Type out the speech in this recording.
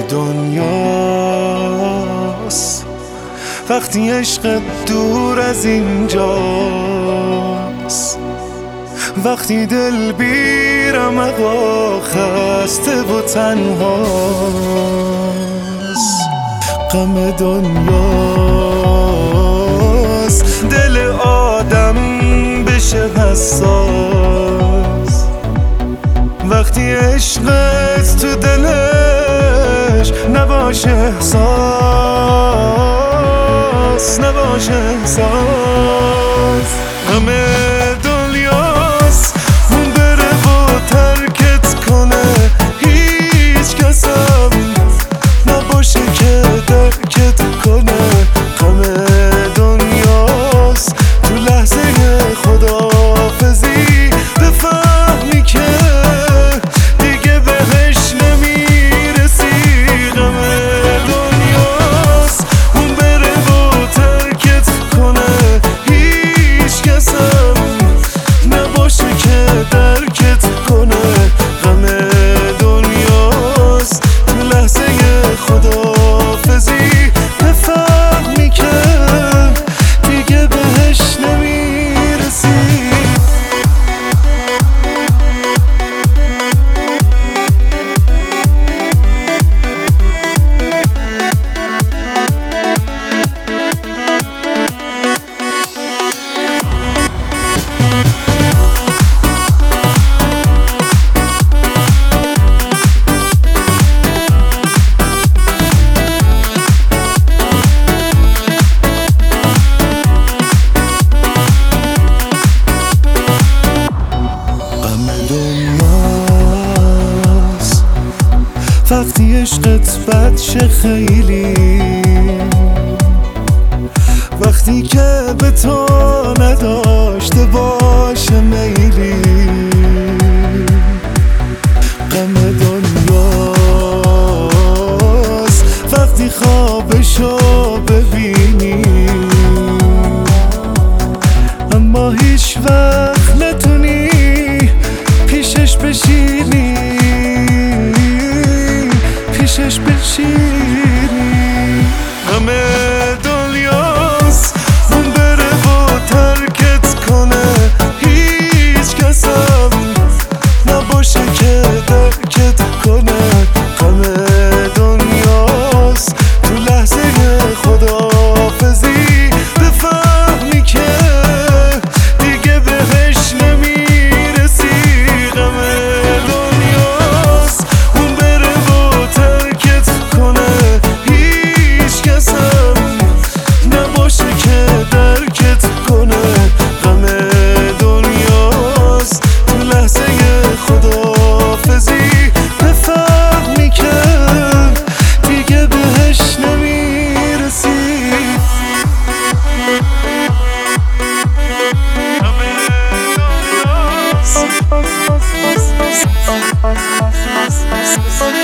دنیاست وقتی عشق دور از اینجاست، وقتی دل بی‌رمق و خسته و تنهاست. غم دنیاست دل آدم بشه حساس، وقتی عشقت تو دلش نباشه احساس، نباشه احساس. غم دنیاست اون بره و ترکت کنه، هیچ کسم نباشه که درکت کنه. غم دنیاست تو لحظه خداحافظی بفهمی که دیگه بهش نمیرسی. غم دنیاست اون بره و ترکت کنه، هیچ کسم نباشه که درکت کنه. غم دنیاست تو لحظه خداحافظی بفهمی که دیگه بهش نمیرسی. وقتی عشقت بد شه خیلی، وقتی که به تو نداشته باشه میلی. غم دنیاست وقتی خوابشو ببینی، اما هیچ وقت نتونی پیشش بشینی، پیشش بشینی. غم دنیاست اون بره و ترکت کنه، هیچ کسم نباشه که درکت کنه. غم دنیاست تو لحظه خداحافظی بفهمی که دیگه بهش نمیرسی. غم دنیاست اون بره و ترکت کنه، هیچ کسم نباشه که درکت کنه. غم دنیاست تو لحظه خداحافظی بفهمی که دیگه بهش نمیرسی. غم دنیاست